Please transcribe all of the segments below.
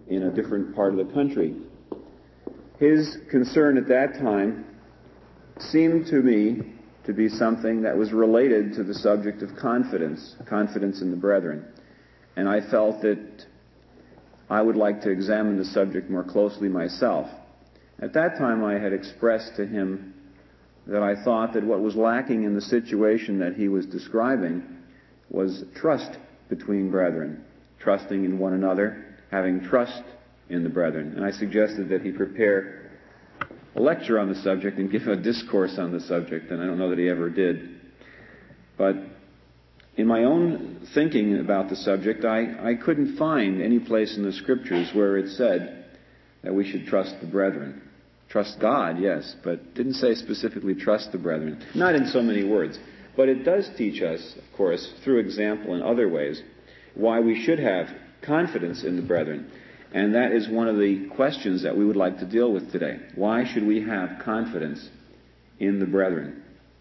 in a different part of the country. His concern at that time seemed to me to be something that was related to the subject of confidence in the brethren. And I felt that I would like to examine the subject more closely myself. At that time, I had expressed to him that I thought that what was lacking in the situation that he was describing was trust between brethren, trusting in one another, having trust in the brethren. And I suggested that he prepare a lecture on the subject and give a discourse on the subject, and I don't know that he ever did. But in my own thinking about the subject, I couldn't find any place in the Scriptures where it said that we should trust the brethren. Trust God, yes, but didn't say specifically trust the brethren. Not in so many words. But it does teach us, of course, through example and other ways, why we should have confidence in the brethren. And that is one of the questions that we would like to deal with today. Why should we have confidence in the brethren?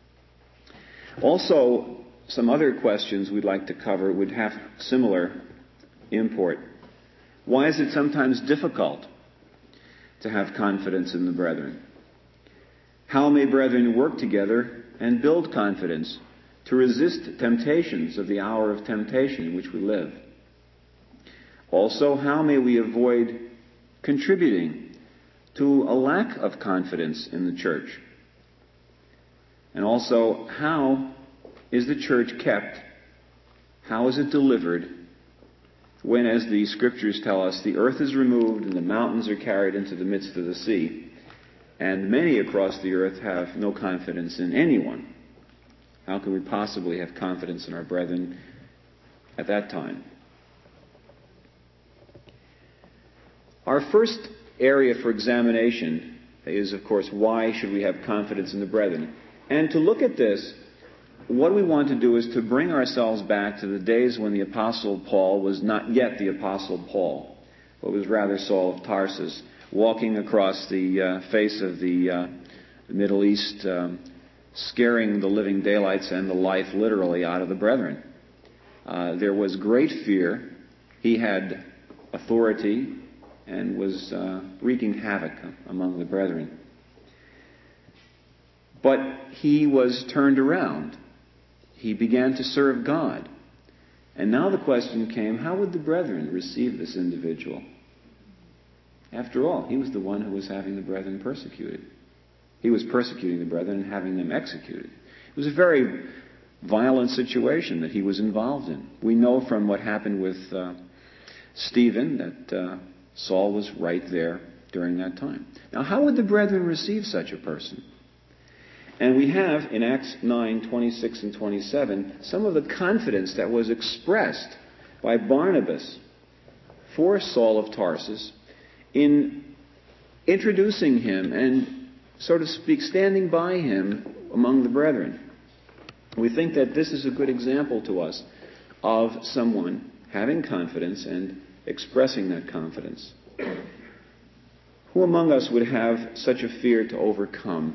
Also, some other questions we'd like to cover would have similar import. Why is it sometimes difficult to have confidence in the brethren? How may brethren work together and build confidence to resist temptations of the hour of temptation in which we live? Also, how may we avoid contributing to a lack of confidence in the church? And also, how is the church kept? How is it delivered when, as the Scriptures tell us, the earth is removed and the mountains are carried into the midst of the sea, and many across the earth have no confidence in anyone? How can we possibly have confidence in our brethren at that time? Our first area for examination is, of course, why should we have confidence in the brethren? And to look at this, what we want to do is to bring ourselves back to the days when the Apostle Paul was not yet the Apostle Paul, but was rather Saul of Tarsus, walking across the face of the Middle East, scaring the living daylights and the life literally out of the brethren. There was great fear. He had authority and was wreaking havoc among the brethren. But he was turned around. He began to serve God. And now the question came, how would the brethren receive this individual? After all, he was the one who was having the brethren persecuted. He was persecuting the brethren and having them executed. It was a very violent situation that he was involved in. We know from what happened with Stephen that Saul was right there during that time. Now, how would the brethren receive such a person? And we have, in Acts 9, 26 and 27, some of the confidence that was expressed by Barnabas for Saul of Tarsus in introducing him and, so to speak, standing by him among the brethren. We think that this is a good example to us of someone having confidence and expressing that confidence. Who among us would have such a fear to overcome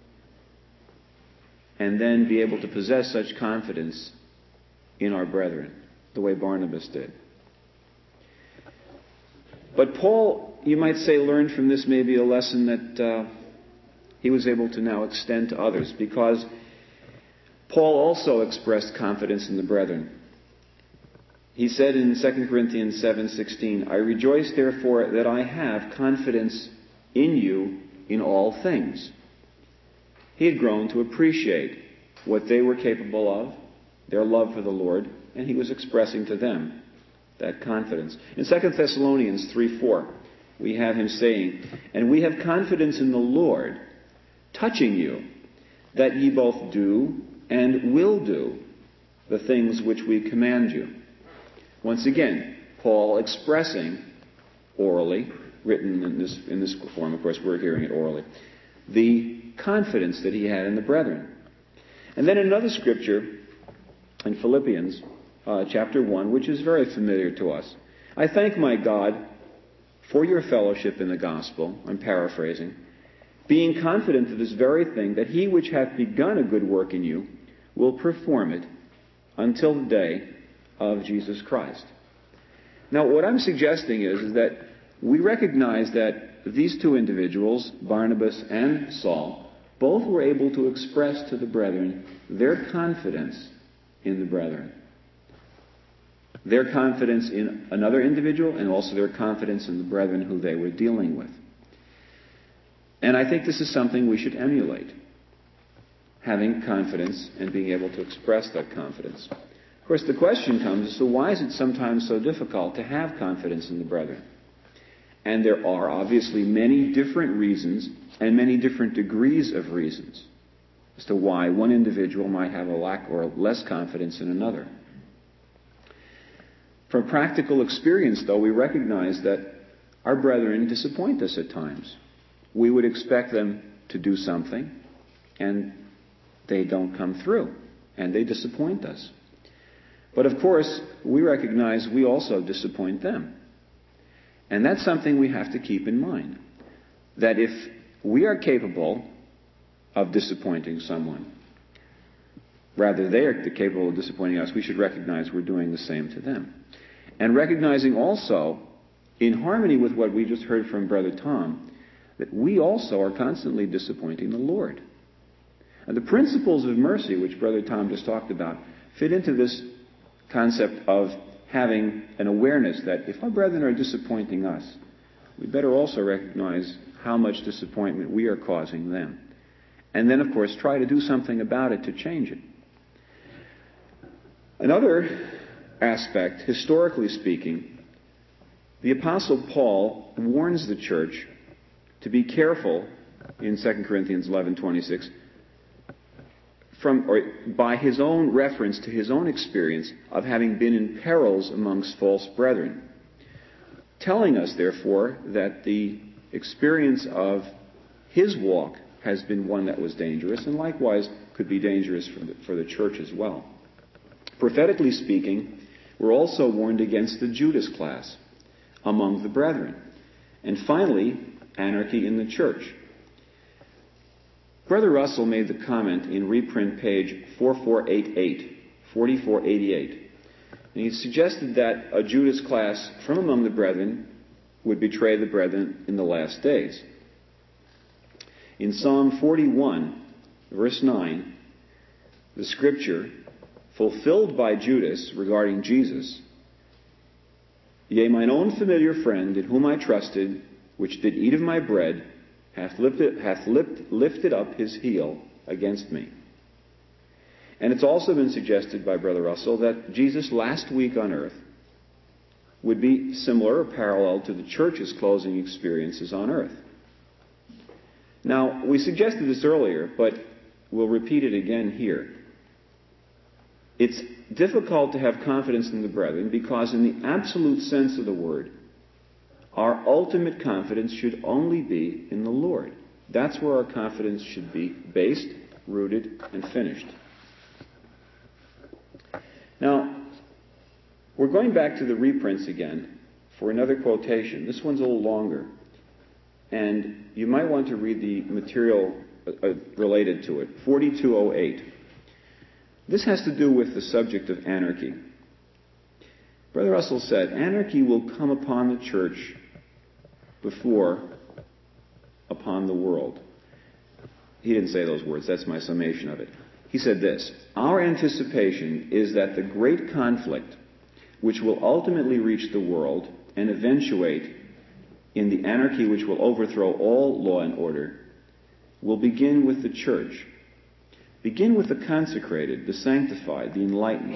and then be able to possess such confidence in our brethren, the way Barnabas did? But Paul, you might say, learned from this maybe a lesson that he was able to now extend to others, because Paul also expressed confidence in the brethren. He said in 2 Corinthians 7:16, "I rejoice therefore that I have confidence in you in all things." He had grown to appreciate what they were capable of, their love for the Lord, and he was expressing to them that confidence. In 2 Thessalonians 3:4, we have him saying, "And we have confidence in the Lord, touching you, that ye both do and will do the things which we command you." Once again, Paul expressing orally, written in this form, of course we're hearing it orally, the confidence that he had in the brethren. And then another scripture in Philippians chapter 1, which is very familiar to us. "I thank my God for your fellowship in the gospel," I'm paraphrasing, "being confident of this very thing, that he which hath begun a good work in you will perform it until the day of Jesus Christ." Now, what I'm suggesting is that we recognize that these two individuals, Barnabas and Saul, both were able to express to the brethren their confidence in the brethren. Their confidence in another individual and also their confidence in the brethren who they were dealing with. And I think this is something we should emulate. Having confidence and being able to express that confidence. Of course, the question comes as to why is it sometimes so difficult to have confidence in the brethren? And there are obviously many different reasons and many different degrees of reasons as to why one individual might have a lack or less confidence in another. From practical experience, though, we recognize that our brethren disappoint us at times. We would expect them to do something, and they don't come through, and they disappoint us. But of course, we recognize we also disappoint them. And that's something we have to keep in mind. That if we are capable of disappointing someone, rather they are capable of disappointing us, we should recognize we're doing the same to them. And recognizing also, in harmony with what we just heard from Brother Tom, that we also are constantly disappointing the Lord. And the principles of mercy, which Brother Tom just talked about, fit into this concept of having an awareness that if our brethren are disappointing us, we better also recognize how much disappointment we are causing them. And then, of course, try to do something about it to change it. Another aspect, historically speaking, the Apostle Paul warns the church to be careful in 2 Corinthians 11:26 by his own reference to his own experience of having been in perils amongst false brethren, telling us, therefore, that the experience of his walk has been one that was dangerous and likewise could be dangerous for the church as well. Prophetically speaking, we're also warned against the Judas class among the brethren. And finally, anarchy in the church. Brother Russell made the comment in reprint page 4488, and he suggested that a Judas class from among the brethren would betray the brethren in the last days. In Psalm 41, verse 9, the scripture, fulfilled by Judas regarding Jesus, "Yea, mine own familiar friend, in whom I trusted, which did eat of my bread, hath lifted up his heel against me." And it's also been suggested by Brother Russell that Jesus' last week on earth would be similar or parallel to the church's closing experiences on earth. Now, we suggested this earlier, but we'll repeat it again here. It's difficult to have confidence in the brethren because in the absolute sense of the word, our ultimate confidence should only be in the Lord. That's where our confidence should be based, rooted, and finished. Now, we're going back to the reprints again for another quotation. This one's a little longer, and you might want to read the material related to it, 4208. This has to do with the subject of anarchy. Brother Russell said, "Anarchy will come upon the church before upon the world." He didn't say those words. That's my summation of it. He said this: "Our anticipation is that the great conflict which will ultimately reach the world and eventuate in the anarchy which will overthrow all law and order will begin with the church. Begin with the consecrated, the sanctified, the enlightened."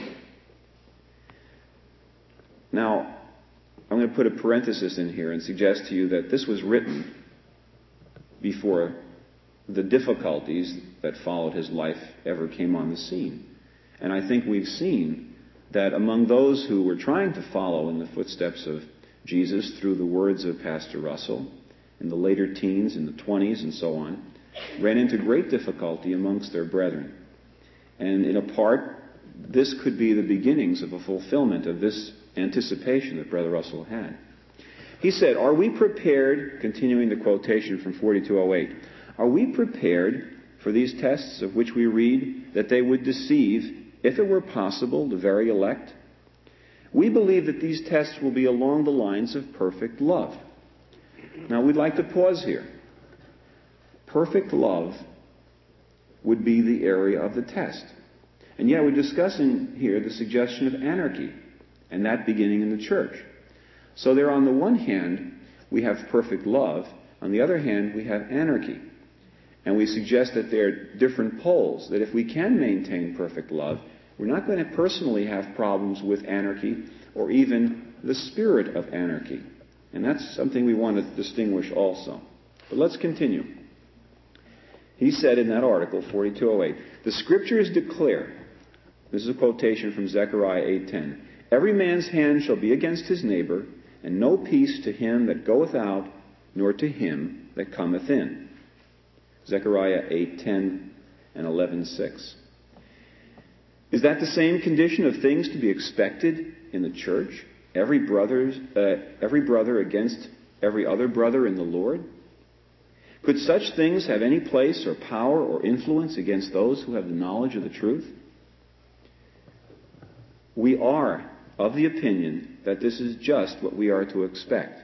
Now, I'm going to put a parenthesis in here and suggest to you that this was written before the difficulties that followed his life ever came on the scene. And I think we've seen that among those who were trying to follow in the footsteps of Jesus through the words of Pastor Russell, in the later teens, in the 20s, and so on, ran into great difficulty amongst their brethren. And in a part, this could be the beginnings of a fulfillment of this anticipation that Brother Russell had. He said, "Are we prepared," continuing the quotation from 4208, "are we prepared for these tests of which we read that they would deceive, if it were possible, the very elect? We believe that these tests will be along the lines of perfect love. Now, we'd like to pause here. Perfect love would be the area of the test. And yet we're discussing here the suggestion of anarchy, and that beginning in the church. So there, on the one hand, we have perfect love. On the other hand, we have anarchy. And we suggest that there are different poles, that if we can maintain perfect love, we're not going to personally have problems with anarchy or even the spirit of anarchy. And that's something we want to distinguish also. But let's continue. He said in that article, 4208, the Scriptures declare, this is a quotation from Zechariah 8:10, every man's hand shall be against his neighbor, and no peace to him that goeth out, nor to him that cometh in. Zechariah 8:10 and 11:6. Is that the same condition of things to be expected in the church? Every brother against every other brother in the Lord? Could such things have any place or power or influence against those who have the knowledge of the truth? We are of the opinion that this is just what we are to expect.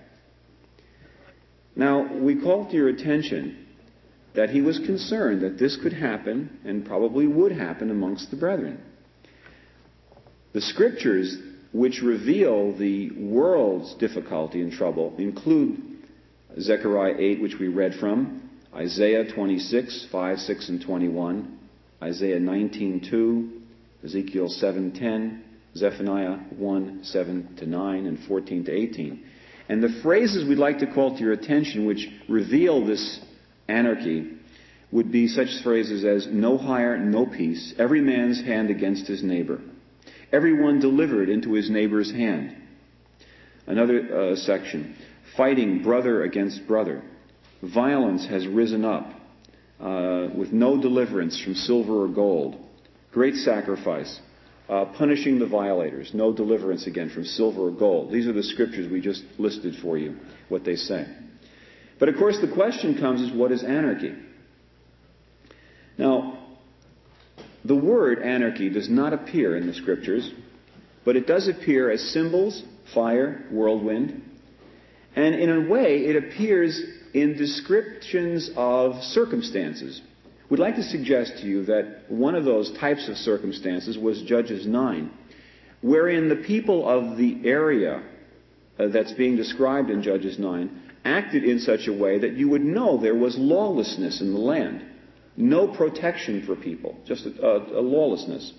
Now, we call to your attention that he was concerned that this could happen and probably would happen amongst the brethren. The Scriptures which reveal the world's difficulty and trouble include Zechariah 8, which we read from, Isaiah 26, 5, 6, and 21, Isaiah 19:2, Ezekiel 7:10, Zephaniah 1, 7 to 9, and 14 to 18. And the phrases we'd like to call to your attention which reveal this anarchy would be such phrases as no hire, no peace, every man's hand against his neighbor, everyone delivered into his neighbor's hand. Another section, fighting brother against brother. Violence has risen up with no deliverance from silver or gold. Great sacrifice. Punishing the violators. No deliverance again from silver or gold. These are the Scriptures we just listed for you, what they say. But of course the question comes is, what is anarchy? Now, the word anarchy does not appear in the Scriptures, but it does appear as symbols, fire, whirlwind, and in a way it appears in descriptions of circumstances. We'd like to suggest to you that one of those types of circumstances was Judges 9, wherein the people of the area that's being described in Judges 9 acted in such a way that you would know there was lawlessness in the land. No protection for people, just a lawlessness.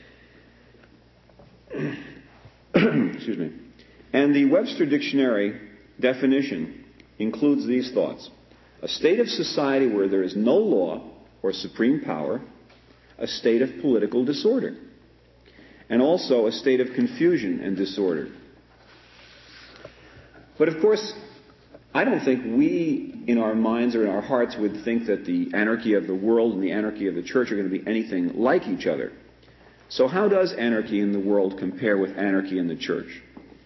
Excuse me. And the Webster Dictionary definition includes these thoughts. A state of society where there is no law or supreme power, a state of political disorder, and also a state of confusion and disorder. But of course, I don't think we, in our minds or in our hearts, would think that the anarchy of the world and the anarchy of the church are going to be anything like each other. So how does anarchy in the world compare with anarchy in the church?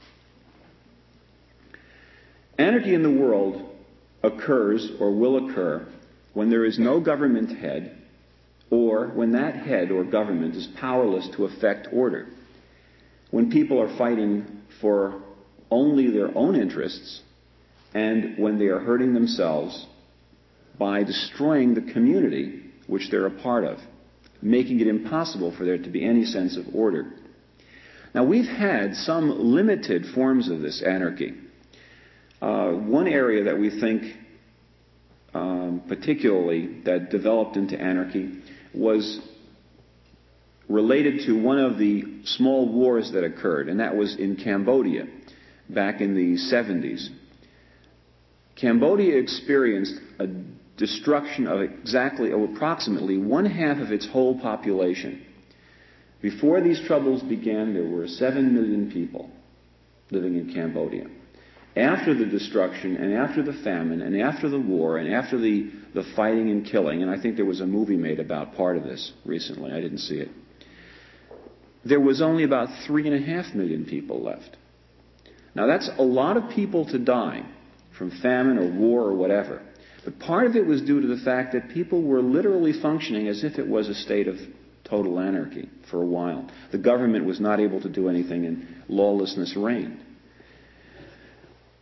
Anarchy in the world occurs or will occur when there is no government head, or when that head or government is powerless to effect order. When people are fighting for only their own interests, and when they are hurting themselves by destroying the community which they're a part of, making it impossible for there to be any sense of order. Now, we've had some limited forms of this anarchy. One area that we think particularly that developed into anarchy was related to one of the small wars that occurred, and that was in Cambodia back in the 70s. Cambodia experienced a destruction of approximately one half of its whole population. Before these troubles began, there were 7 million people living in Cambodia. After the destruction, and after the famine, and after the war, and after the fighting and killing, and I think there was a movie made about part of this recently, I didn't see it, there was only about 3.5 million people left. Now that's a lot of people to die from famine or war or whatever. But part of it was due to the fact that people were literally functioning as if it was a state of total anarchy for a while. The government was not able to do anything and lawlessness reigned.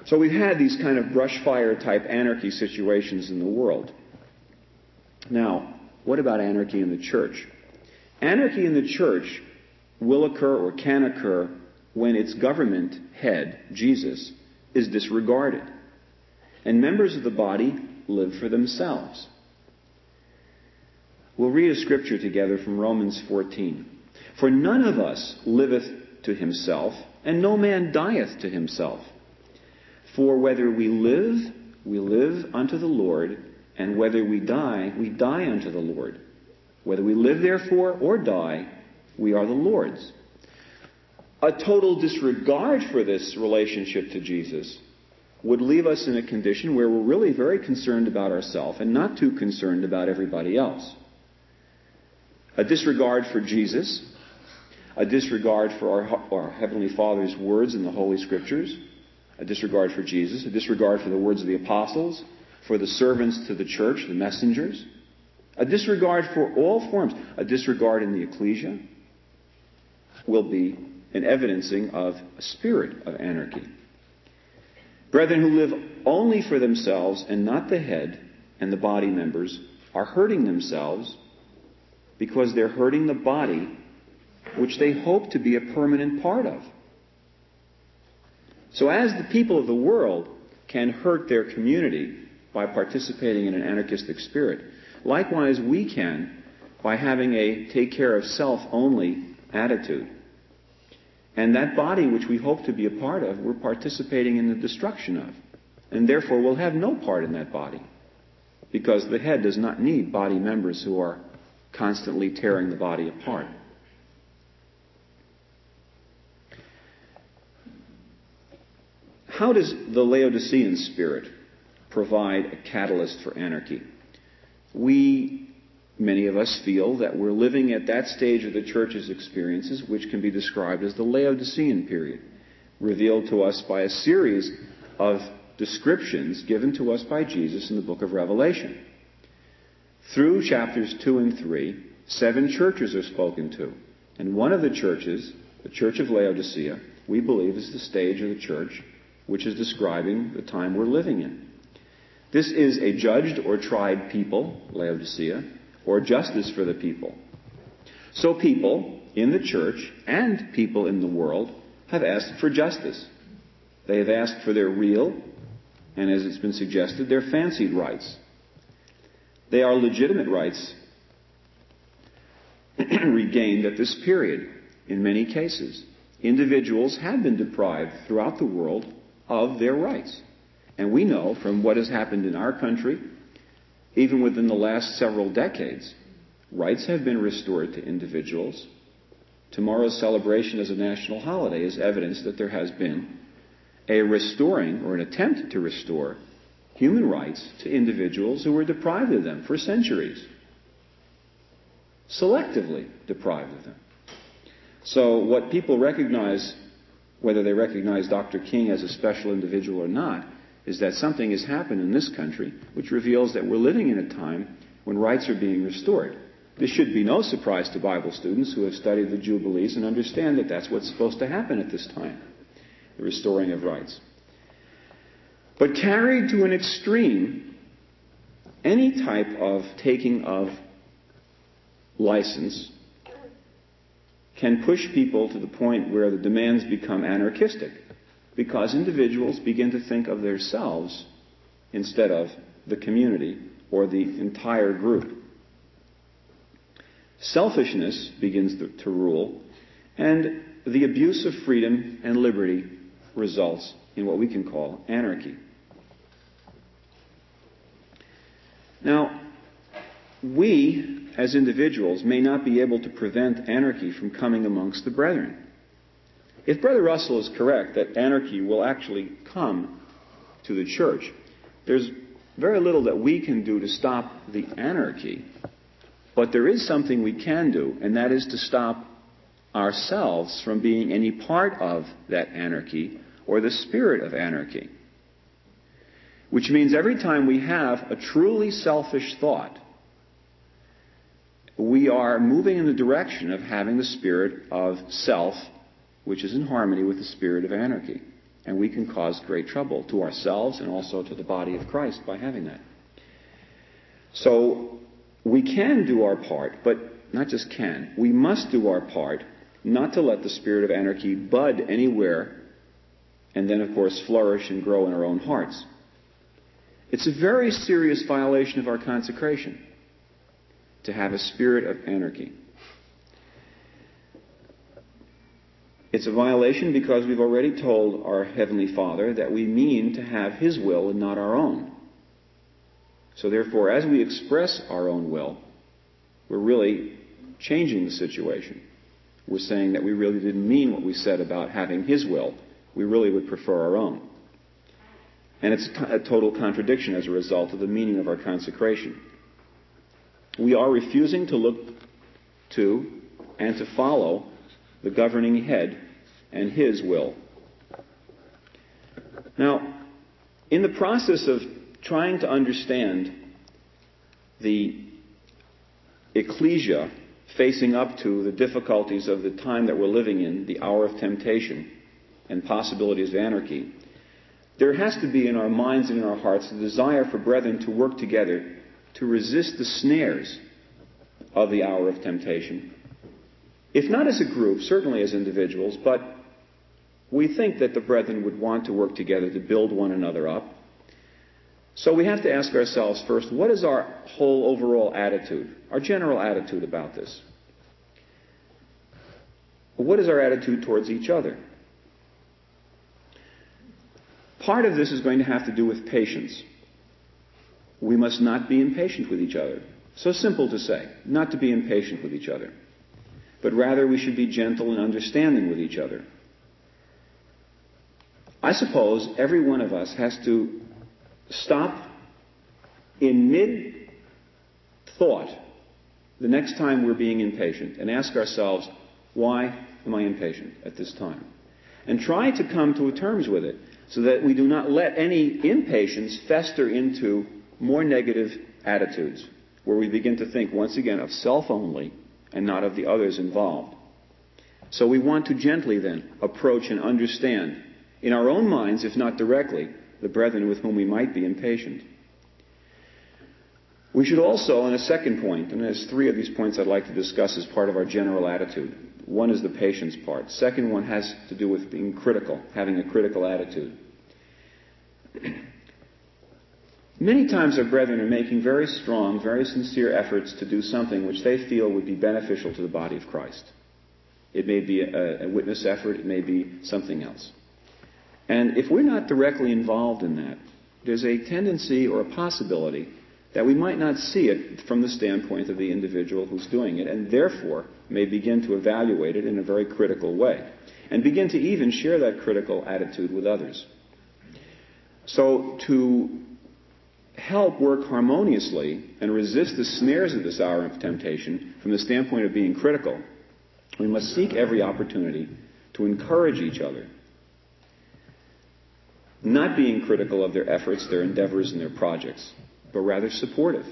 So we've had these kind of brush fire type anarchy situations in the world. Now, what about anarchy in the church? Anarchy in the church will occur or can occur when its government head, Jesus, is disregarded. And members of the body live for themselves. We'll read a scripture together from Romans 14. For none of us liveth to himself, and no man dieth to himself. For whether we live unto the Lord, and whether we die unto the Lord. Whether we live therefore or die, we are the Lord's. A total disregard for this relationship to Jesus would leave us in a condition where we're really very concerned about ourselves and not too concerned about everybody else. A disregard for Jesus, a disregard for our Heavenly Father's words in the Holy Scriptures, a disregard for Jesus, a disregard for the words of the apostles, for the servants to the church, the messengers, a disregard for all forms, a disregard in the ecclesia will be an evidencing of a spirit of anarchy. Brethren who live only for themselves and not the head and the body members are hurting themselves because they're hurting the body which they hope to be a permanent part of. So as the people of the world can hurt their community by participating in an anarchistic spirit, likewise we can by having a take care of self only attitude. And that body which we hope to be a part of, we're participating in the destruction of. And therefore we'll have no part in that body. Because the head does not need body members who are constantly tearing the body apart. How does the Laodicean spirit provide a catalyst for anarchy? Many of us feel that we're living at that stage of the church's experiences which can be described as the Laodicean period, revealed to us by a series of descriptions given to us by Jesus in the book of Revelation. Through chapters 2 and 3, 7 churches are spoken to. And one of the churches, the Church of Laodicea, we believe is the stage of the church which is describing the time we're living in. This is a judged or tried people, Laodicea, or justice for the people. So people in the church and people in the world have asked for justice. They have asked for their real, and as it's been suggested, their fancied rights. They are legitimate rights regained at this period in many cases. Individuals have been deprived throughout the world of their rights. And we know from what has happened in our country, even within the last several decades, rights have been restored to individuals. Tomorrow's celebration as a national holiday is evidence that there has been a restoring or an attempt to restore human rights to individuals who were deprived of them for centuries. Selectively deprived of them. So what people recognize, whether they recognize Dr. King as a special individual or not, is that something has happened in this country which reveals that we're living in a time when rights are being restored. This should be no surprise to Bible students who have studied the Jubilees and understand that that's what's supposed to happen at this time, the restoring of rights. But carried to an extreme, any type of taking of license can push people to the point where the demands become anarchistic, because individuals begin to think of themselves instead of the community or the entire group. Selfishness begins to rule, and the abuse of freedom and liberty results in what we can call anarchy. Now, we, as individuals, may not be able to prevent anarchy from coming amongst the brethren. If Brother Russell is correct that anarchy will actually come to the church, there's very little that we can do to stop the anarchy. But there is something we can do, and that is to stop ourselves from being any part of that anarchy or the spirit of anarchy. Which means every time we have a truly selfish thought, we are moving in the direction of having the spirit of self, which is in harmony with the spirit of anarchy. And we can cause great trouble to ourselves and also to the body of Christ by having that. So we can do our part, but not just can. We must do our part not to let the spirit of anarchy bud anywhere and then, of course, flourish and grow in our own hearts. It's a very serious violation of our consecration to have a spirit of anarchy. It's a violation because we've already told our Heavenly Father that we mean to have His will and not our own. So therefore, as we express our own will, we're really changing the situation. We're saying that we really didn't mean what we said about having His will. We really would prefer our own. And it's a total contradiction as a result of the meaning of our consecration. We are refusing to look to and to follow the governing head and His will. Now, in the process of trying to understand the ecclesia facing up to the difficulties of the time that we're living in, the hour of temptation and possibilities of anarchy, there has to be in our minds and in our hearts the desire for brethren to work together to resist the snares of the hour of temptation. If not as a group, certainly as individuals, but we think that the brethren would want to work together to build one another up. So we have to ask ourselves first, what is our whole overall attitude, our general attitude about this? What is our attitude towards each other? Part of this is going to have to do with patience. We must not be impatient with each other. So simple to say, not to be impatient with each other. But rather we should be gentle and understanding with each other. I suppose every one of us has to stop in mid-thought the next time we're being impatient and ask ourselves, why am I impatient at this time? And try to come to terms with it so that we do not let any impatience fester into more negative attitudes where we begin to think once again of self only and not of the others involved. So we want to gently then approach and understand in our own minds, if not directly, the brethren with whom we might be impatient. We should also, on a second point, and there's three of these points I'd like to discuss as part of our general attitude. One is the patience part. Second one has to do with being critical, having a critical attitude. Many times our brethren are making very strong, very sincere efforts to do something which they feel would be beneficial to the body of Christ. It may be a witness effort, it may be something else. And if we're not directly involved in that, there's a tendency or a possibility that we might not see it from the standpoint of the individual who's doing it, and therefore may begin to evaluate it in a very critical way, and begin to even share that critical attitude with others. So to help work harmoniously and resist the snares of this hour of temptation from the standpoint of being critical, we must seek every opportunity to encourage each other, not being critical of their efforts, their endeavors, and their projects, but rather supportive.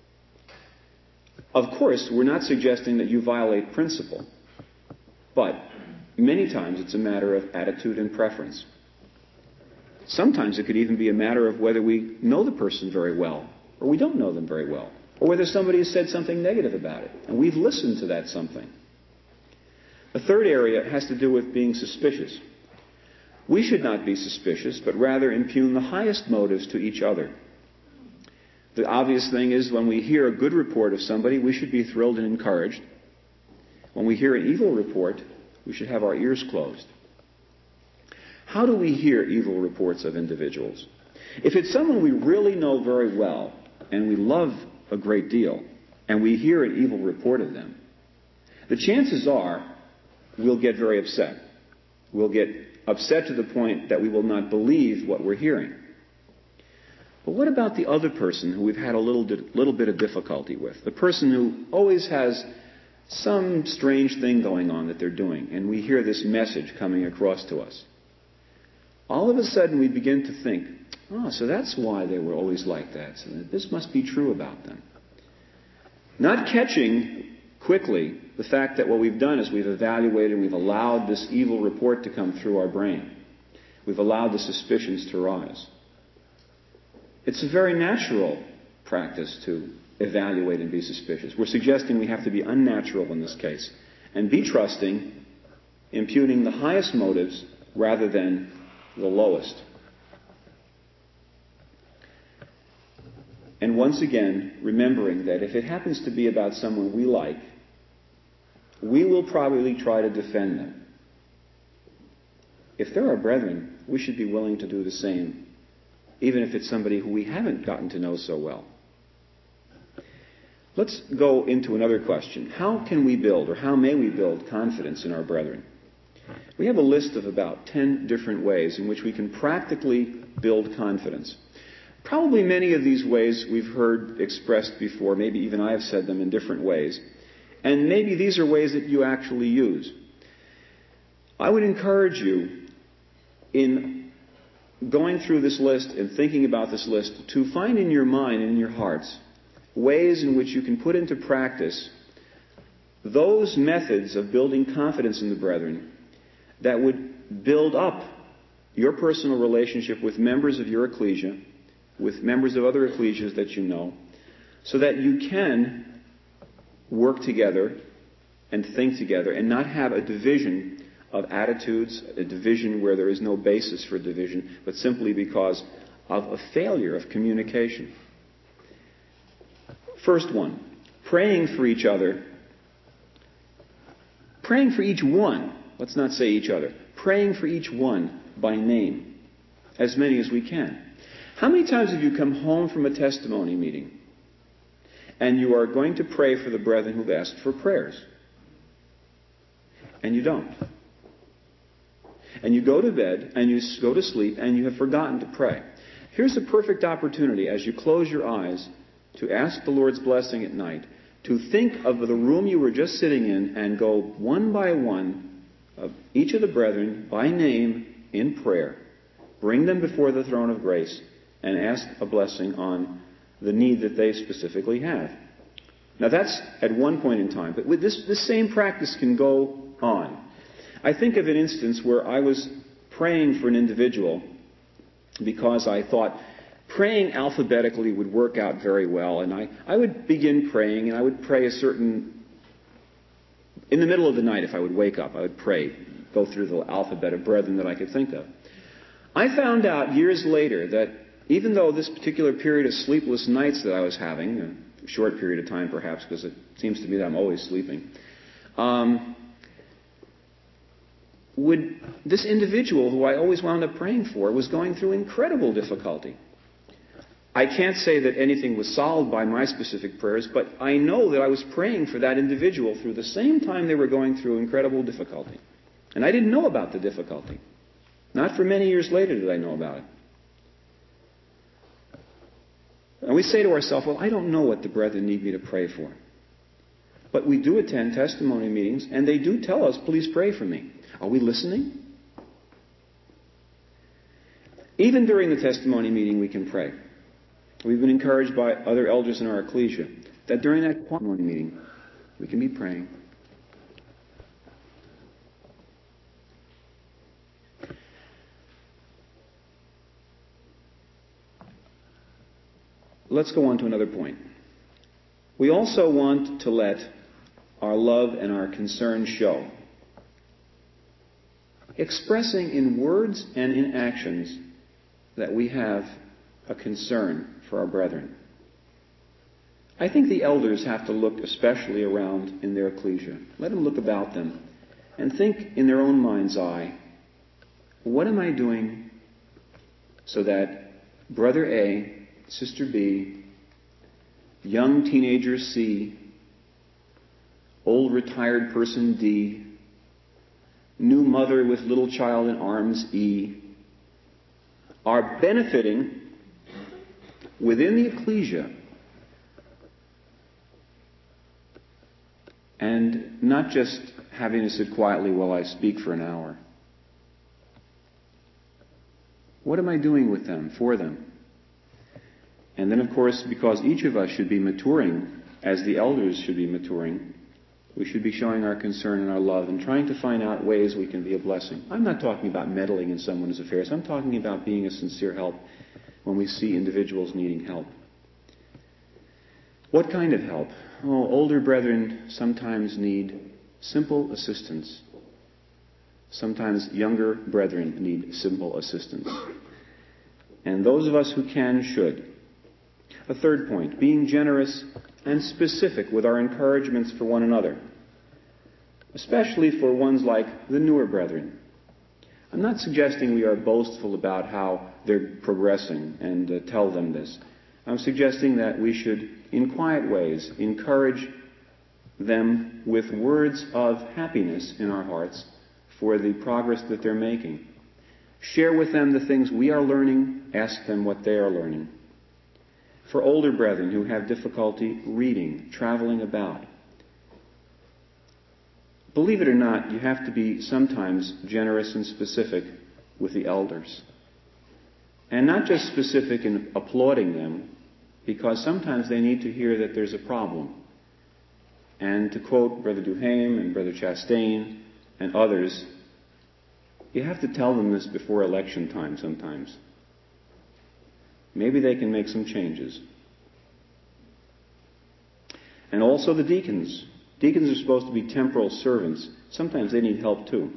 Of course, we're not suggesting that you violate principle, but many times it's a matter of attitude and preference. Sometimes it could even be a matter of whether we know the person very well, or we don't know them very well, or whether somebody has said something negative about it, and we've listened to that something. A third area has to do with being suspicious. We should not be suspicious, but rather impugn the highest motives to each other. The obvious thing is when we hear a good report of somebody, we should be thrilled and encouraged. When we hear an evil report, we should have our ears closed. How do we hear evil reports of individuals? If it's someone we really know very well and we love a great deal, and we hear an evil report of them, the chances are we'll get very upset. We'll get upset to the point that we will not believe what we're hearing. But what about the other person who we've had a little bit of difficulty with? The person who always has some strange thing going on that they're doing, and we hear this message coming across to us. All of a sudden we begin to think, oh, so that's why they were always like that. So this must be true about them. Not catching quickly the fact that what we've done is we've evaluated and we've allowed this evil report to come through our brain. we've allowed the suspicions to rise. It's a very natural practice to evaluate and be suspicious. We're suggesting we have to be unnatural in this case and be trusting, imputing the highest motives rather than the lowest. And once again, remembering that if it happens to be about someone we like, we will probably try to defend them. If they're our brethren, we should be willing to do the same, even if it's somebody who we haven't gotten to know so well. Let's go into another question. How can we build, or how may we build, confidence in our brethren? We have a list of about 10 different ways in which we can practically build confidence. Probably many of these ways we've heard expressed before. Maybe even I have said them in different ways. And maybe these are ways that you actually use. I would encourage you, in going through this list and thinking about this list, to find in your mind and in your hearts ways in which you can put into practice those methods of building confidence in the brethren that would build up your personal relationship with members of your ecclesia, with members of other ecclesias that you know, so that you can work together and think together and not have a division of attitudes, a division where there is no basis for division, but simply because of a failure of communication. First one, praying for each other. Praying for each one. Let's not say each other. Praying for each one by name. As many as we can. How many times have you come home from a testimony meeting and you are going to pray for the brethren who've asked for prayers? And you don't. And you go to bed and you go to sleep and you have forgotten to pray. Here's a perfect opportunity as you close your eyes to ask the Lord's blessing at night, to think of the room you were just sitting in and go one by one of each of the brethren by name in prayer. Bring them before the throne of grace and ask a blessing on the need that they specifically have. Now that's at one point in time, but with this same practice can go on. I think of an instance where I was praying for an individual because I thought praying alphabetically would work out very well, and I would begin praying, and I would pray in the middle of the night if I would wake up, I would pray, go through the alphabet of brethren that I could think of. I found out years later that even though this particular period of sleepless nights that I was having, a short period of time perhaps, because it seems to me that I'm always sleeping, this individual who I always wound up praying for was going through incredible difficulty. I can't say that anything was solved by my specific prayers, but I know that I was praying for that individual through the same time they were going through incredible difficulty. And I didn't know about the difficulty. Not for many years later did I know about it. And we say to ourselves, well, I don't know what the brethren need me to pray for. But we do attend testimony meetings, and they do tell us, please pray for me. Are we listening? Even during the testimony meeting, we can pray. We've been encouraged by other elders in our ecclesia that during that testimony meeting, we can be praying. Let's go on to another point. We also want to let our love and our concern show. Expressing in words and in actions that we have a concern for our brethren. I think the elders have to look especially around in their ecclesia. Let them look about them and think in their own mind's eye, what am I doing so that Brother A, Sister B, young teenager C, old retired person D, new mother with little child in arms E, are benefiting within the ecclesia and not just having to sit quietly while I speak for an hour. What am I doing with them, for them? And then, of course, because each of us should be maturing, as the elders should be maturing, We should be showing our concern and our love and trying to find out ways we can be a blessing. I'm not talking about meddling in someone's affairs. I'm talking about being a sincere help when we see individuals needing help. What kind of help? Oh, older brethren sometimes need simple assistance. Sometimes younger brethren need simple assistance. And those of us who can should. A third point, being generous and specific with our encouragements for one another, especially for ones like the newer brethren. I'm not suggesting we are boastful about how they're progressing and tell them this. I'm suggesting that we should, in quiet ways, encourage them with words of happiness in our hearts for the progress that they're making. Share with them the things we are learning. Ask them what they are learning. For older brethren who have difficulty reading, traveling about, believe it or not, you have to be sometimes generous and specific with the elders. And not just specific in applauding them, because sometimes they need to hear that there's a problem. And to quote Brother Duhame and Brother Chastain and others, you have to tell them this before election time sometimes. Maybe they can make some changes. And also the deacons. Deacons are supposed to be temporal servants. Sometimes they need help too.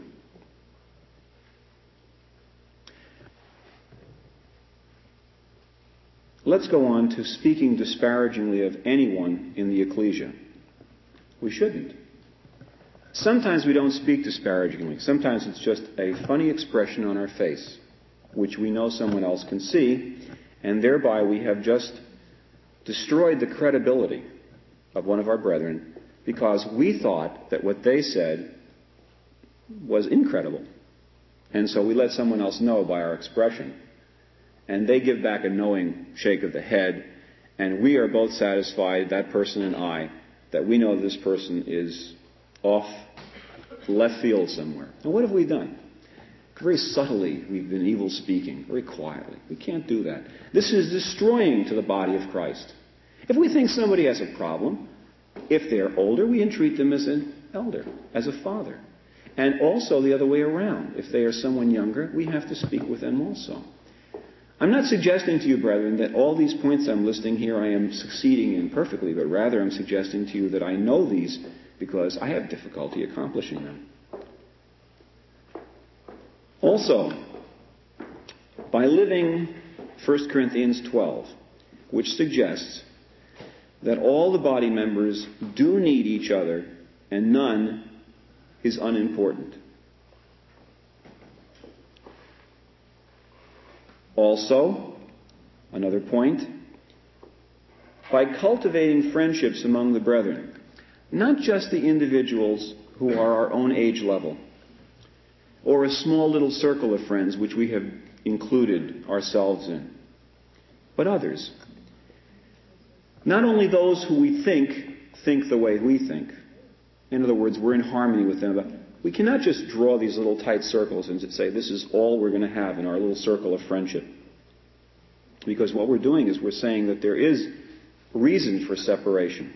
Let's go on to speaking disparagingly of anyone in the ecclesia. We shouldn't. Sometimes we don't speak disparagingly. Sometimes it's just a funny expression on our face, which we know someone else can see, and thereby we have just destroyed the credibility of one of our brethren because we thought that what they said was incredible. And so we let someone else know by our expression. And they give back a knowing shake of the head, and we are both satisfied, that person and I, that we know this person is off left field somewhere. And what have we done? Very subtly, we've been evil speaking, very quietly. We can't do that. This is destroying to the body of Christ. If we think somebody has a problem, if they're older, we entreat them as an elder, as a father. And also the other way around. If they are someone younger, we have to speak with them also. I'm not suggesting to you, brethren, that all these points I'm listing here I am succeeding in perfectly, but rather I'm suggesting to you that I know these because I have difficulty accomplishing them. Also, by living 1 Corinthians 12, which suggests that all the body members do need each other and none is unimportant. Also, another point, by cultivating friendships among the brethren, not just the individuals who are our own age level, or a small little circle of friends which we have included ourselves in, but others. Not only those who we think the way we think. In other words, we're in harmony with them. But we cannot just draw these little tight circles and say this is all we're going to have in our little circle of friendship. Because what we're doing is we're saying that there is reason for separation.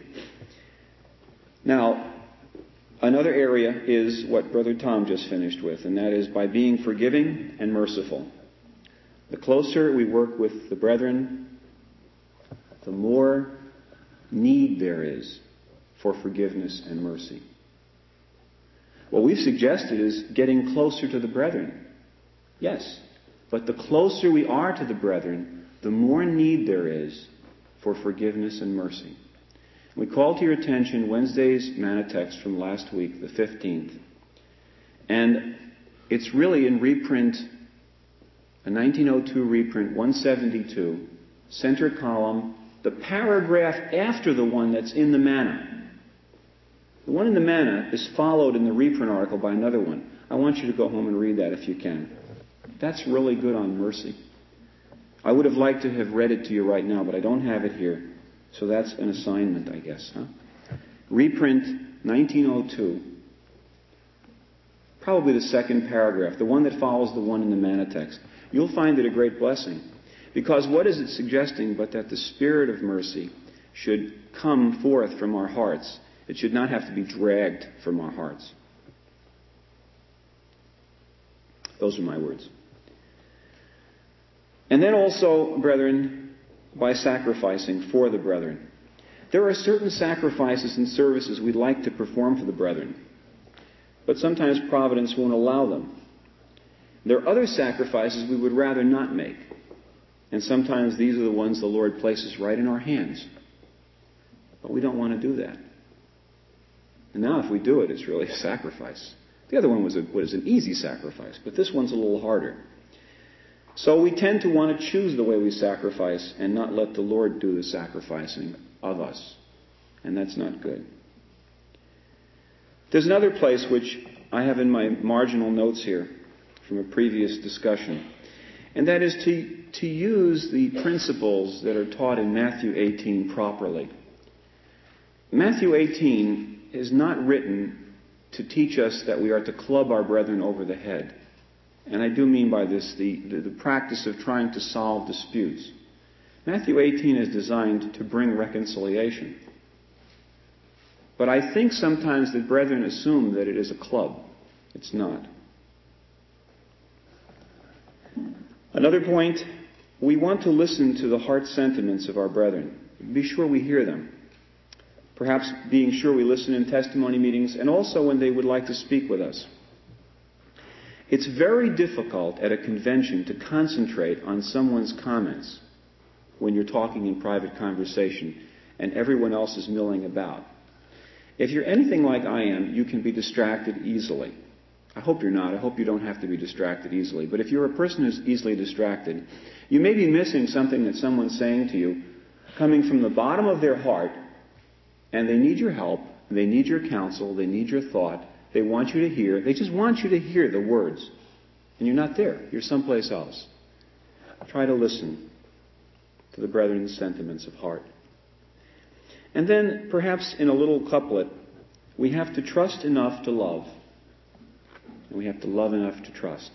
Now, another area is what Brother Tom just finished with, and that is by being forgiving and merciful. The closer we work with the brethren, the more need there is for forgiveness and mercy. What we've suggested is getting closer to the brethren. Yes, but the closer we are to the brethren, the more need there is for forgiveness and mercy. We call to your attention Wednesday's manna text from last week, the 15th. And it's really in reprint, a 1902 reprint, 172, center column, the paragraph after the one that's in the manna. The one in the manna is followed in the reprint article by another one. I want you to go home and read that if you can. That's really good on mercy. I would have liked to have read it to you right now, but I don't have it here. So that's an assignment, I guess. Reprint 1902. Probably the second paragraph, the one that follows the one in the manna text. You'll find it a great blessing. Because what is it suggesting but that the spirit of mercy should come forth from our hearts It should not have to be dragged from our hearts. Those are my words. And then also, brethren, by sacrificing for the brethren. There are certain sacrifices and services we'd like to perform for the brethren, but sometimes providence won't allow them. There are other sacrifices we would rather not make, and sometimes these are the ones the Lord places right in our hands. But we don't want to do that. And now if we do it, it's really a sacrifice. The other one was an easy sacrifice, but this one's a little harder. So we tend to want to choose the way we sacrifice and not let the Lord do the sacrificing of us. And that's not good. There's another place which I have in my marginal notes here from a previous discussion, and that is to use the principles that are taught in Matthew 18 properly. Matthew 18 is not written to teach us that we are to club our brethren over the head. And I do mean by this the practice of trying to solve disputes. Matthew 18 is designed to bring reconciliation. But I think sometimes the brethren assume that it is a club. It's not. Another point, we want to listen to the heart sentiments of our brethren. Be sure we hear them. Perhaps being sure we listen in testimony meetings and also when they would like to speak with us. It's very difficult at a convention to concentrate on someone's comments when you're talking in private conversation and everyone else is milling about. If you're anything like I am, you can be distracted easily. I hope you're not. I hope you don't have to be distracted easily. But if you're a person who's easily distracted, you may be missing something that someone's saying to you coming from the bottom of their heart, and they need your help, they need your counsel, they need your thought. They want you to hear. They just want you to hear the words. And you're not there. You're someplace else. Try to listen to the brethren's sentiments of heart. And then, perhaps in a little couplet, we have to trust enough to love. And we have to love enough to trust.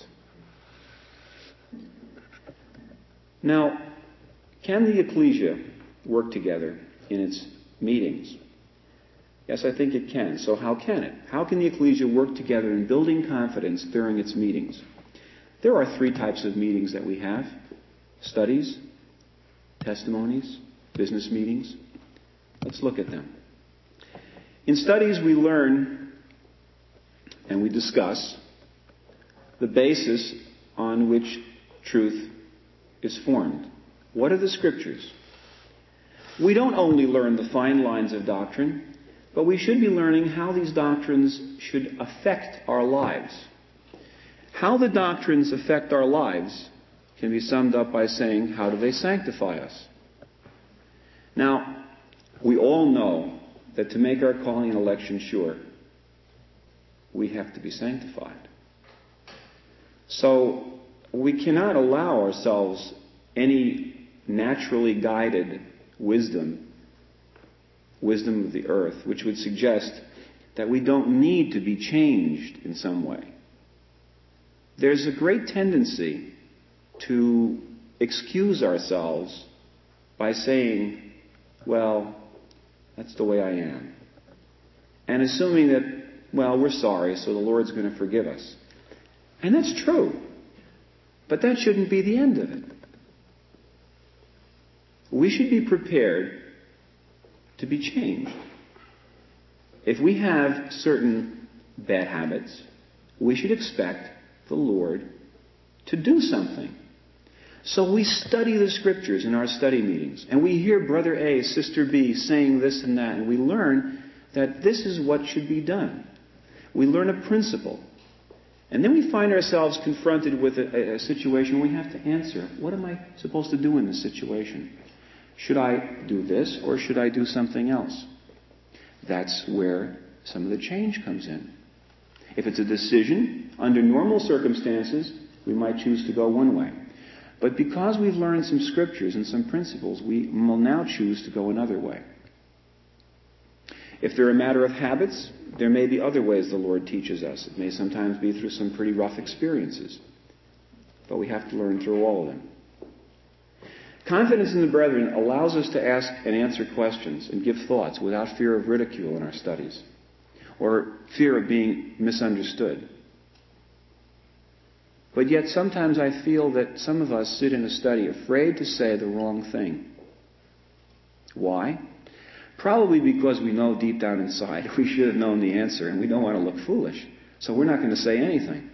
Now, can the ecclesia work together in its meetings? Yes, I think it can. So how can it? How can the ecclesia work together in building confidence during its meetings? There are 3 types of meetings that we have. Studies, testimonies, business meetings. Let's look at them. In studies, we learn and we discuss the basis on which truth is formed. What are the Scriptures? We don't only learn the fine lines of doctrine, but we should be learning how these doctrines should affect our lives. How the doctrines affect our lives can be summed up by saying, how do they sanctify us? Now, we all know that to make our calling and election sure, we have to be sanctified. So, we cannot allow ourselves any naturally guided wisdom of the earth, which would suggest that we don't need to be changed in some way. There's a great tendency to excuse ourselves by saying, well, that's the way I am. And assuming that, well, we're sorry, so the Lord's going to forgive us. And that's true. But that shouldn't be the end of it. We should be prepared to be changed. If we have certain bad habits, we should expect the Lord to do something. So we study the Scriptures in our study meetings, and we hear Brother A, Sister B saying this and that, and we learn that this is what should be done. We learn a principle. And then we find ourselves confronted with a situation where we have to answer, what am I supposed to do in this situation? Should I do this or should I do something else? That's where some of the change comes in. If it's a decision, under normal circumstances, we might choose to go one way. But because we've learned some Scriptures and some principles, we will now choose to go another way. If they're a matter of habits, there may be other ways the Lord teaches us. It may sometimes be through some pretty rough experiences. But we have to learn through all of them. Confidence in the brethren allows us to ask and answer questions and give thoughts without fear of ridicule in our studies or fear of being misunderstood. But yet sometimes I feel that some of us sit in a study afraid to say the wrong thing. Why? Probably because we know deep down inside we should have known the answer and we don't want to look foolish. So we're not going to say anything.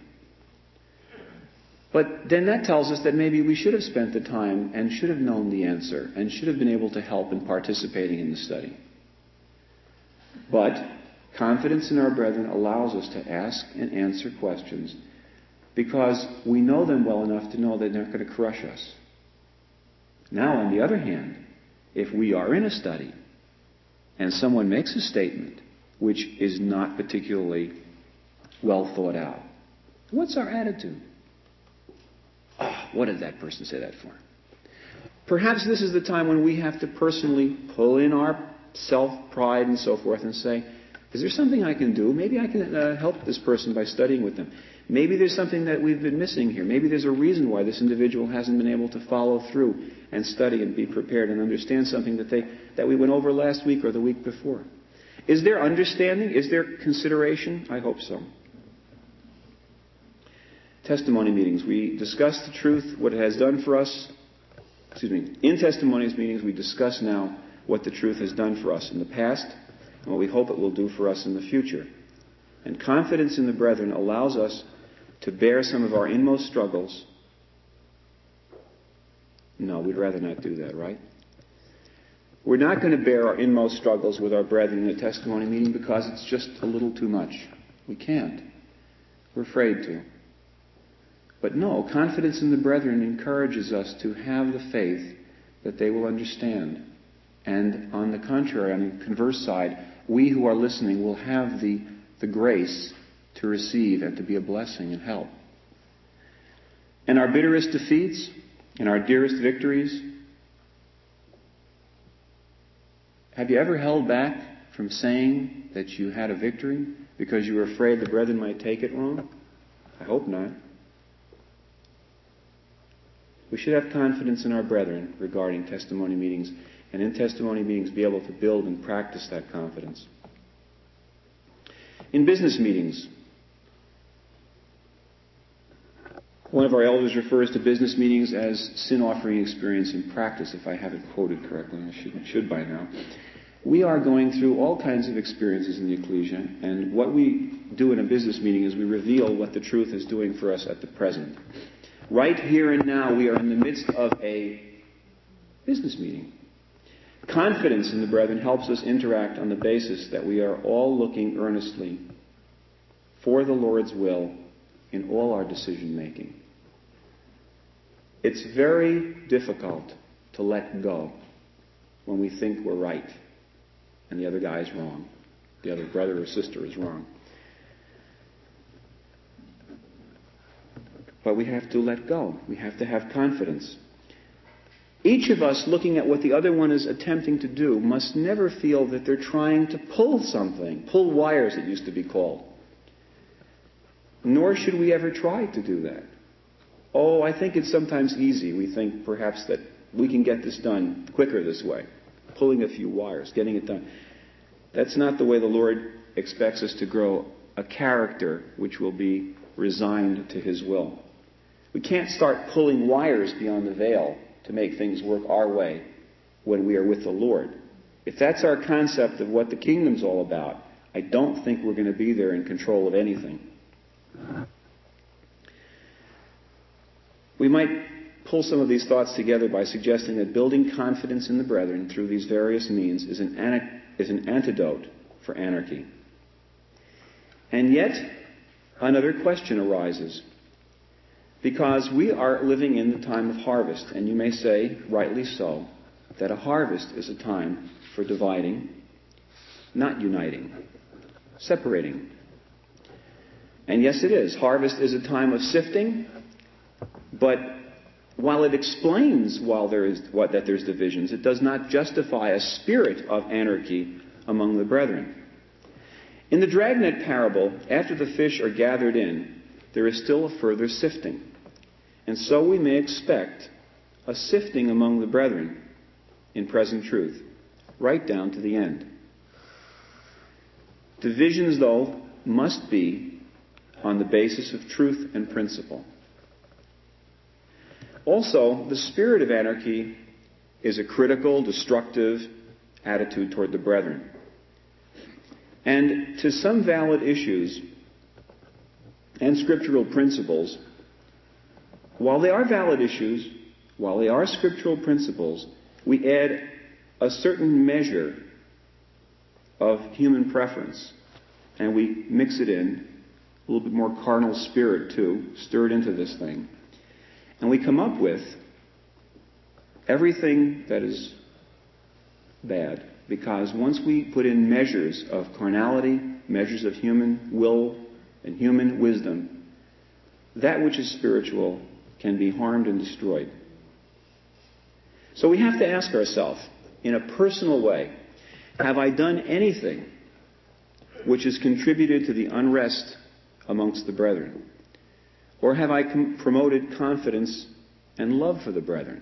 But then that tells us that maybe we should have spent the time and should have known the answer and should have been able to help in participating in the study. But confidence in our brethren allows us to ask and answer questions because we know them well enough to know that they're not going to crush us. Now, on the other hand, if we are in a study and someone makes a statement which is not particularly well thought out, what's our attitude? Oh, what did that person say that for? Perhaps this is the time when we have to personally pull in our self-pride and so forth and say, is there something I can do? Maybe I can help this person by studying with them. Maybe there's something that we've been missing here. Maybe there's a reason why this individual hasn't been able to follow through and study and be prepared and understand something that we went over last week or the week before. Is there understanding? Is there consideration? I hope so. Testimony meetings. We discuss the truth, what it has done for us. In testimonies meetings, we discuss now what the truth has done for us in the past and what we hope it will do for us in the future. And confidence in the brethren allows us to bear some of our inmost struggles. No, we'd rather not do that, right? We're not going to bear our inmost struggles with our brethren in a testimony meeting because it's just a little too much. We can't. We're afraid to. But no, confidence in the brethren encourages us to have the faith that they will understand. And on the contrary, on the converse side, we who are listening will have the grace to receive and to be a blessing and help. And our bitterest defeats and our dearest victories, have you ever held back from saying that you had a victory because you were afraid the brethren might take it wrong? I hope not. We should have confidence in our brethren regarding testimony meetings, and in testimony meetings be able to build and practice that confidence. In business meetings, one of our elders refers to business meetings as sin offering experience in practice, if I have it quoted correctly. I should by now. We are going through all kinds of experiences in the ecclesia, and what we do in a business meeting is we reveal what the truth is doing for us at the present. Right here and now, we are in the midst of a business meeting. Confidence in the brethren helps us interact on the basis that we are all looking earnestly for the Lord's will in all our decision making. It's very difficult to let go when we think we're right and the other guy is wrong, the other brother or sister is wrong. But we have to let go. We have to have confidence. Each of us, looking at what the other one is attempting to do, must never feel that they're trying to pull something, pull wires, it used to be called. Nor should we ever try to do that. Oh, I think it's sometimes easy. We think perhaps that we can get this done quicker this way, pulling a few wires, getting it done. That's not the way the Lord expects us to grow a character which will be resigned to His will. We can't start pulling wires beyond the veil to make things work our way when we are with the Lord. If that's our concept of what the kingdom's all about, I don't think we're going to be there in control of anything. We might pull some of these thoughts together by suggesting that building confidence in the brethren through these various means is an antidote for anarchy. And yet, another question arises. Because we are living in the time of harvest, and you may say, rightly so, that a harvest is a time for dividing, not uniting, separating. And yes, it is. Harvest is a time of sifting, but while it explains that there's divisions, it does not justify a spirit of anarchy among the brethren. In the dragnet parable, after the fish are gathered in, there is still a further sifting. And so we may expect a sifting among the brethren in present truth, right down to the end. Divisions, though, must be on the basis of truth and principle. Also, the spirit of anarchy is a critical, destructive attitude toward the brethren. And to some valid issues and scriptural principles, while they are valid issues, while they are scriptural principles, we add a certain measure of human preference, and we mix it in, a little bit more carnal spirit too, stirred into this thing, and we come up with everything that is bad. Because once we put in measures of carnality, measures of human will and human wisdom, that which is spiritual can be harmed and destroyed. So we have to ask ourselves, in a personal way, have I done anything which has contributed to the unrest amongst the brethren? Or have I promoted confidence and love for the brethren?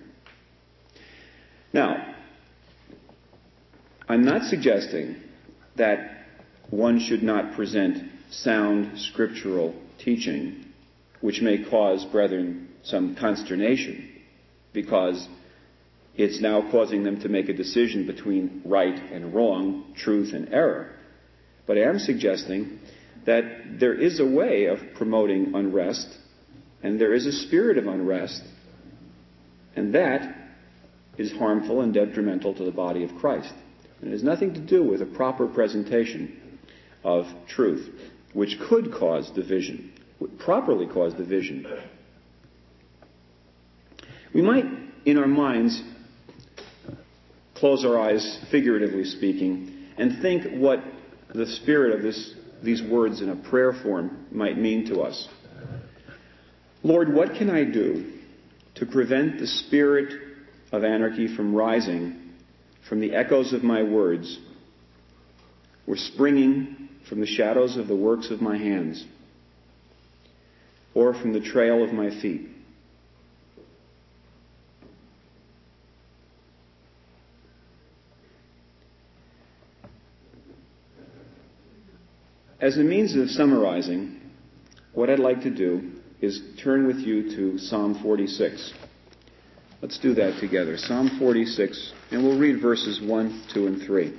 Now, I'm not suggesting that one should not present sound scriptural teaching which may cause brethren some consternation because it's now causing them to make a decision between right and wrong, truth and error. But I am suggesting that there is a way of promoting unrest, and there is a spirit of unrest, and that is harmful and detrimental to the body of Christ. And it has nothing to do with a proper presentation of truth, which could cause division, would properly cause division. We might, in our minds, close our eyes, figuratively speaking, and think what the spirit of these words in a prayer form might mean to us. Lord, what can I do to prevent the spirit of anarchy from rising from the echoes of my words, or springing from the shadows of the works of my hands, or from the trail of my feet? As a means of summarizing, what I'd like to do is turn with you to Psalm 46. Let's do that together. Psalm 46, and we'll read verses 1, 2, and 3.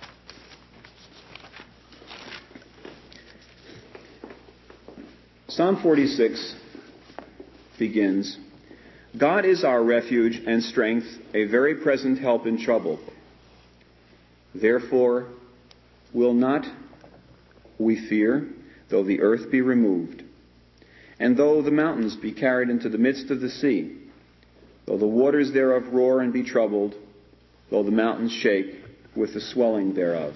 Psalm 46 begins, God is our refuge and strength, a very present help in trouble. Therefore will not we fear, though the earth be removed, and though the mountains be carried into the midst of the sea, though the waters thereof roar and be troubled, though the mountains shake with the swelling thereof.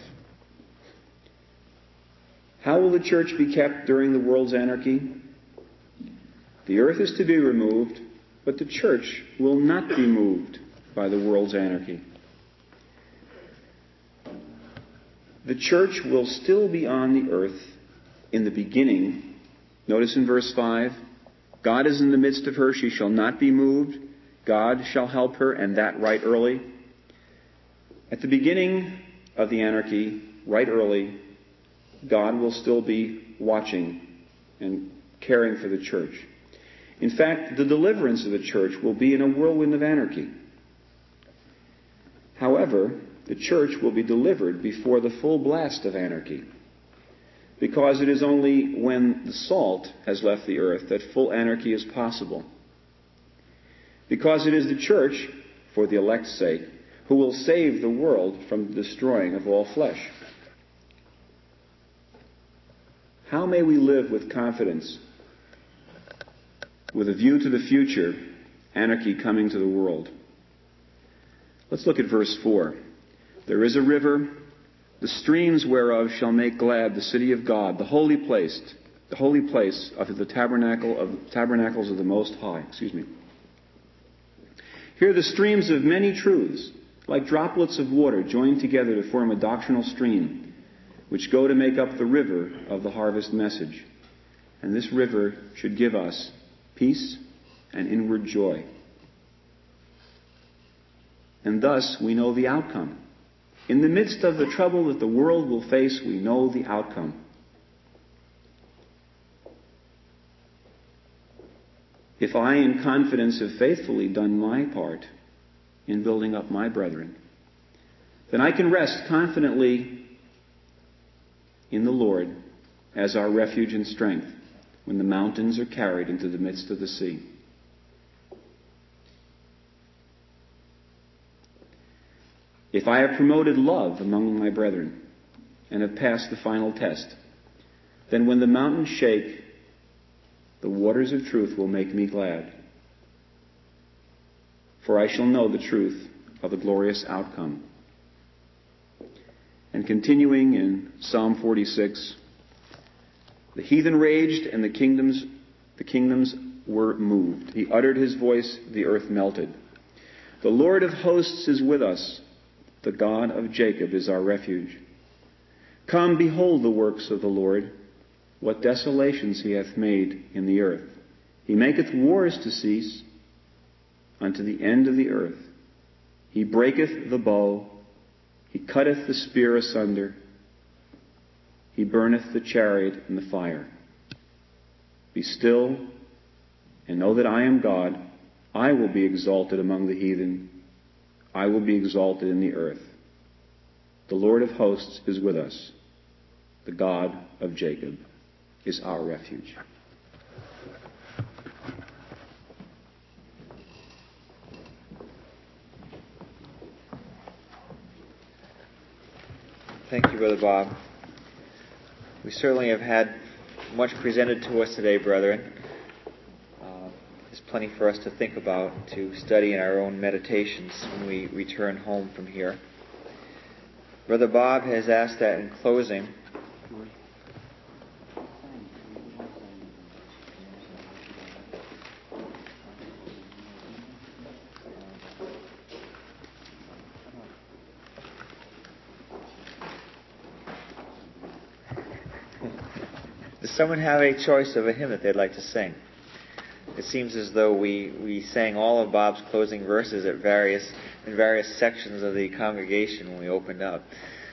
How will the church be kept during the world's anarchy? The earth is to be removed, but the church will not be moved by the world's anarchy. The church will still be on the earth in the beginning. Notice in verse 5, God is in the midst of her, she shall not be moved. God shall help her, and that right early. At the beginning of the anarchy, right early, God will still be watching and caring for the church. In fact, the deliverance of the church will be in a whirlwind of anarchy. However, the church will be delivered before the full blast of anarchy, because it is only when the salt has left the earth that full anarchy is possible. Because it is the church, for the elect's sake, who will save the world from the destroying of all flesh. How may we live with confidence, with a view to the future, anarchy coming to the world? Let's look at verse 4. There is a river, the streams whereof shall make glad the city of God, the holy place of the tabernacles of the Most High. Here the streams of many truths, like droplets of water joined together to form a doctrinal stream, which go to make up the river of the harvest message. And this river should give us peace and inward joy. and thus we know the outcome. In the midst of the trouble that the world will face, we know the outcome. If I in confidence have faithfully done my part in building up my brethren, then I can rest confidently in the Lord as our refuge and strength when the mountains are carried into the midst of the sea. If I have promoted love among my brethren and have passed the final test, then when the mountains shake, the waters of truth will make me glad. For I shall know the truth of the glorious outcome. And continuing in Psalm 46, the heathen raged and the kingdoms were moved. He uttered his voice, the earth melted. The Lord of hosts is with us. The God of Jacob is our refuge. Come, behold the works of the Lord, what desolations he hath made in the earth. He maketh wars to cease unto the end of the earth. He breaketh the bow, he cutteth the spear asunder, he burneth the chariot in the fire. Be still, and know that I am God. I will be exalted among the heathen. I will be exalted in the earth. The Lord of hosts is with us. The God of Jacob is our refuge. Thank you, Brother Bob. We certainly have had much presented to us today, brethren. There's plenty for us to think about, to study in our own meditations when we return home from here. Brother Bob has asked that in closing, does someone have a choice of a hymn that they'd like to sing? It seems as though we sang all of Bob's closing verses in various sections of the congregation when we opened up.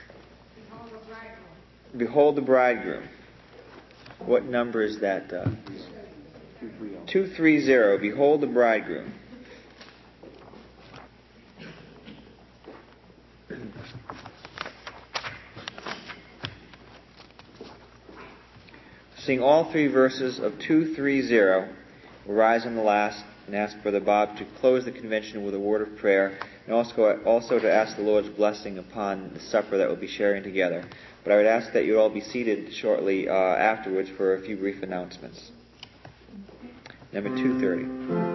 Behold the Bridegroom. What number is that? 230. Behold the Bridegroom. Sing all three verses of 230. We'll rise on the last and ask Brother Bob to close the convention with a word of prayer, and also to ask the Lord's blessing upon the supper that we'll be sharing together. But I would ask that you all be seated shortly afterwards for a few brief announcements. Number 230.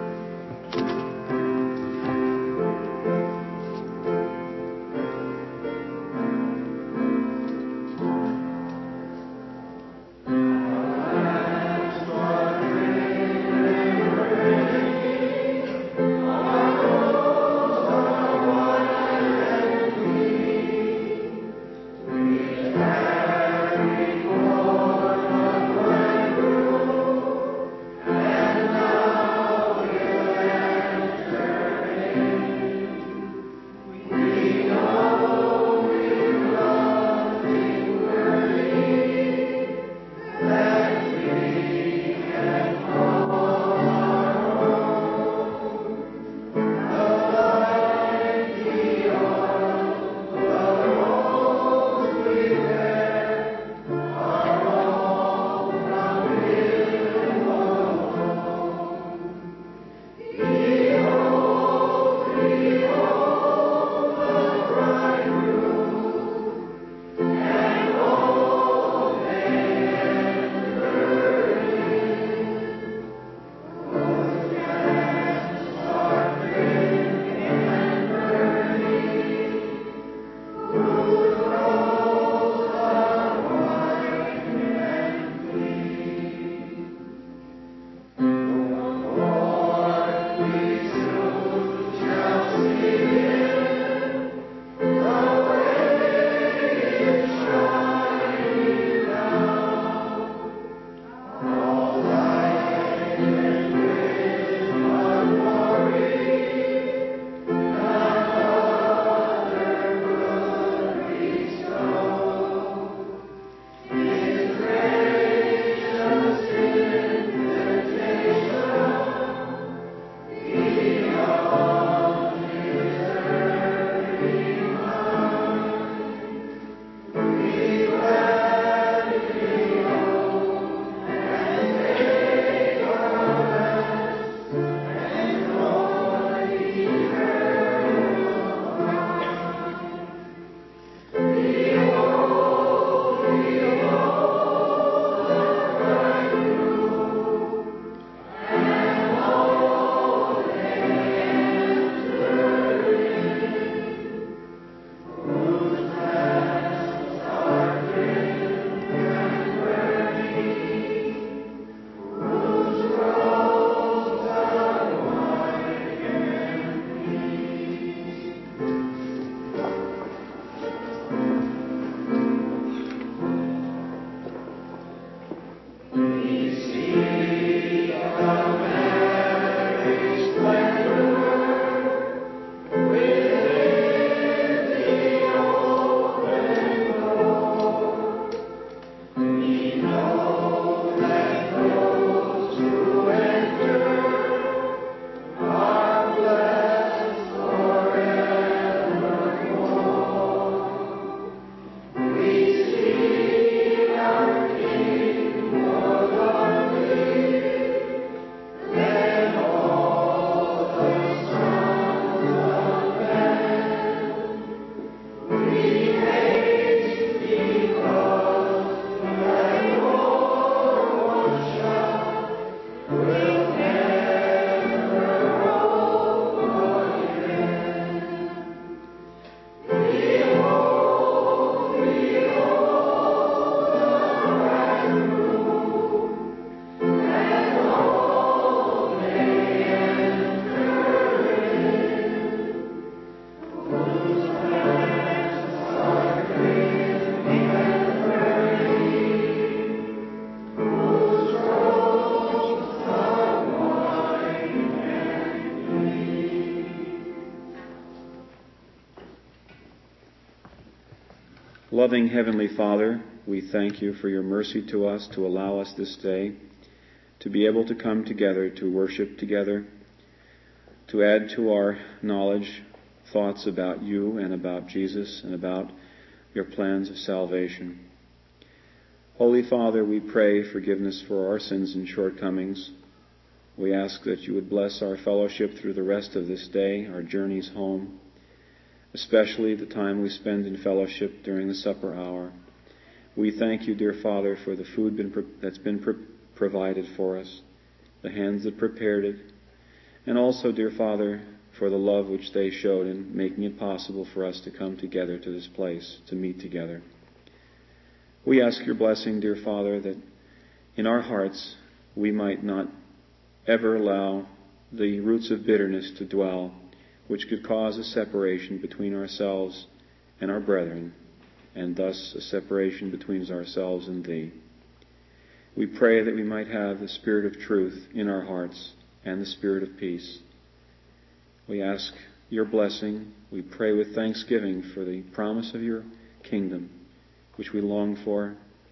Loving Heavenly Father, we thank you for your mercy to us to allow us this day to be able to come together to worship together, to add to our knowledge thoughts about you and about Jesus and about your plans of salvation. Holy Father, we pray forgiveness for our sins and shortcomings. We ask that you would bless our fellowship through the rest of this day, our journeys home, especially the time we spend in fellowship during the supper hour. We thank you, dear Father, for the food that's been provided for us, the hands that prepared it, and also, dear Father, for the love which they showed in making it possible for us to come together to this place, to meet together. We ask your blessing, dear Father, that in our hearts we might not ever allow the roots of bitterness to dwell, which could cause a separation between ourselves and our brethren, and thus a separation between ourselves and thee. We pray that we might have the spirit of truth in our hearts and the spirit of peace. We ask your blessing. We pray with thanksgiving for the promise of your kingdom, which we long for.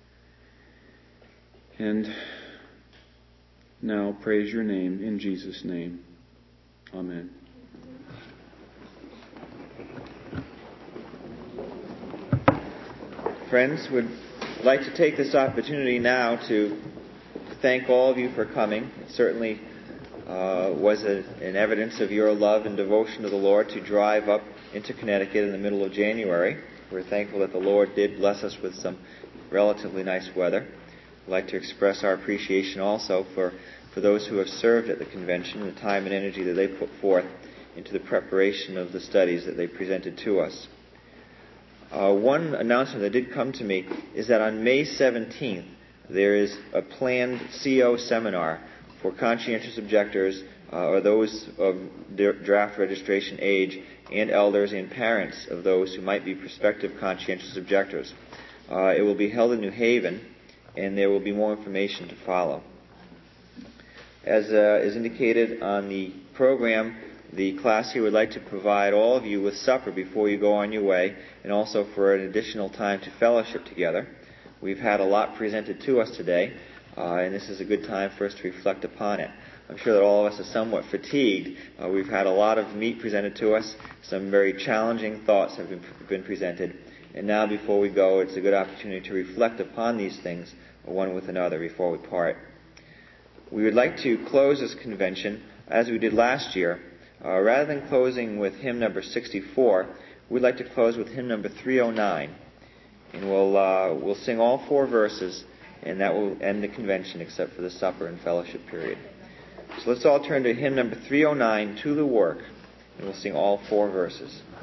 And now praise your name in Jesus' name. Amen. Friends, would like to take this opportunity now to thank all of you for coming. It certainly was an evidence of your love and devotion to the Lord to drive up into Connecticut in the middle of January. We're thankful that the Lord did bless us with some relatively nice weather. I'd like to express our appreciation also for those who have served at the convention and the time and energy that they put forth into the preparation of the studies that they presented to us. One announcement that did come to me is that on May 17th, there is a planned CO seminar for conscientious objectors or those of draft registration age and elders and parents of those who might be prospective conscientious objectors. It will be held in New Haven, and there will be more information to follow. As is indicated on the program, the class here would like to provide all of you with supper before you go on your way, and also for an additional time to fellowship together. We've had a lot presented to us today, and this is a good time for us to reflect upon it. I'm sure that all of us are somewhat fatigued. We've had a lot of meat presented to us. Some very challenging thoughts have been presented. And now before we go, it's a good opportunity to reflect upon these things one with another before we part. We would like to close this convention as we did last year. Rather than closing with hymn number 64, we'd like to close with hymn number 309. And we'll sing all 4 verses, and that will end the convention except for the supper and fellowship period. So let's all turn to hymn number 309, To the Work, and we'll sing all 4 verses.